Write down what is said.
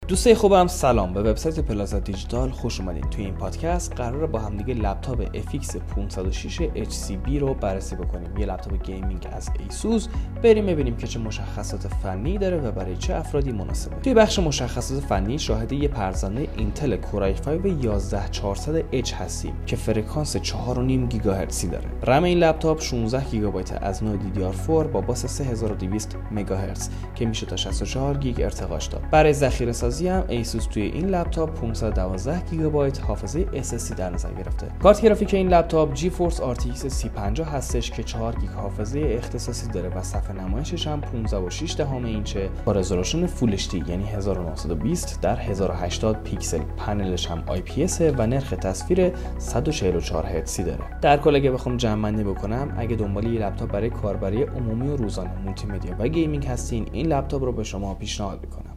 دوستای خوبم سلام، به وبسایت پلازا دیجیتال خوش اومدین. توی این پادکست قراره با هم دیگه لپتاپ FX 506 HCB رو بررسی بکنیم. یه لپتاپ گیمینگ از ایسوس. بریم ببینیم که چه مشخصات فنی داره و برای چه افرادی مناسبه. توی بخش مشخصات فنی شاهد یه پرزنده اینتل کور i5 11400H هستیم که فرکانس 4.5 گیگاهرتزی داره. رم این لپتاپ 16 گیگابایت از نوع DDR4 با باس 3200 مگاهرتز که میشه تا 64 گیگ ارتقاش داد. برای ذخیره سازی هم ایسوس توی این لپتاپ 512 گیگابایت حافظه SSD در نظر گرفته. کارت گرافیک این لپتاپ GeForce RTX 3050 هستش که 4 گیگ حافظه اختصاصی داره و صفحه نمایشش هم 15.6 اینچه با رزولوشن فول HD یعنی 1920 در 1080 پیکسل. پنلش هم IPS و نرخ تصویر 144 هرتزی داره. در کل اگه بخوام جمع‌بندی بکنم، اگه دنبال یه لپتاپ برای کاربری عمومی و روزانه، مولتی مدیا و گیمینگ هستین، این لپتاپ رو به شما پیشنهاد می‌کنم.